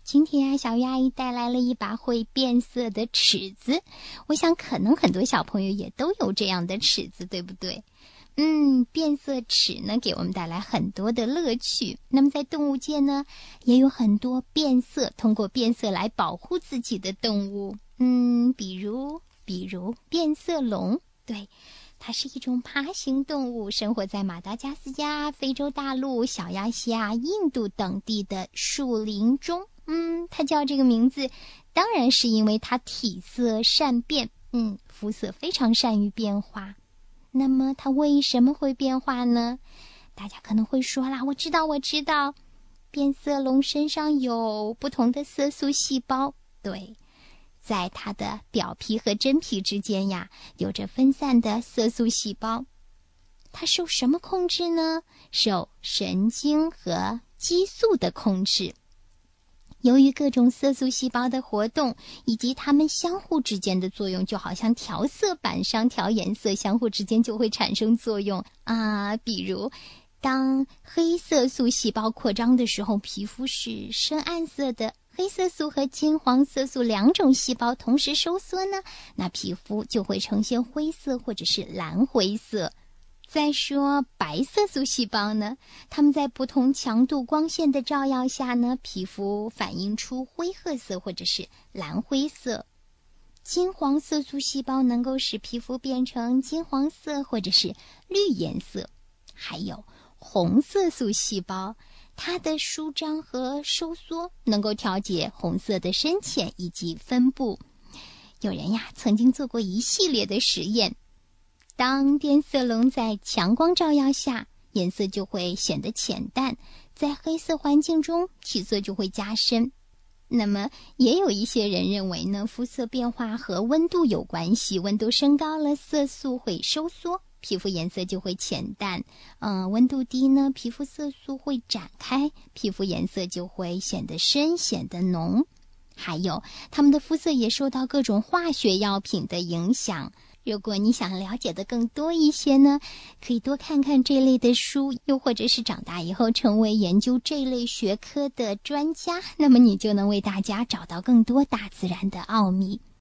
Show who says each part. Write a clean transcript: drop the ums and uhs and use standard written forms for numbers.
Speaker 1: 今天小鱼阿姨带来了一把会变色的尺子，我想可能很多小朋友也都有这样的尺子，对不对？变色尺呢，给我们带来很多的乐趣。那么在动物界呢，也有很多通过变色来保护自己的动物。比如变色龙，对，它是一种爬行动物，生活在马达加斯加、非洲大陆、小亚细亚、印度等地的树林中。它叫这个名字，当然是因为它体色善变，肤色非常善于变化。那么它为什么会变化呢？大家可能会说啦，我知道，变色龙身上有不同的色素细胞，对，在它的表皮和真皮之间呀，有着分散的色素细胞。它受什么控制呢？受神经和激素的控制。由于各种色素细胞的活动以及它们相互之间的作用，就好像调色板上调颜色，相互之间就会产生作用比如当黑色素细胞扩张的时候，皮肤是深暗色的，黑色素和金黄色素两种细胞同时收缩呢，那皮肤就会呈现灰色或者是蓝灰色。再说白色素细胞呢，它们在不同强度光线的照耀下呢，皮肤反映出灰褐色或者是蓝灰色。金黄色素细胞能够使皮肤变成金黄色或者是绿颜色。还有红色素细胞，它的舒张和收缩能够调节红色的深浅以及分布。有人呀曾经做过一系列的实验，当变色龙在强光照耀下，颜色就会显得浅淡，在黑色环境中体色就会加深。那么也有一些人认为呢，肤色变化和温度有关系，温度升高了，色素会收缩，皮肤颜色就会浅淡。温度低呢，皮肤色素会展开，皮肤颜色就会显得深，显得浓。还有它们的肤色也受到各种化学药品的影响。如果你想了解的更多一些呢，可以多看看这类的书，又或者是长大以后成为研究这类学科的专家，那么你就能为大家找到更多大自然的奥秘。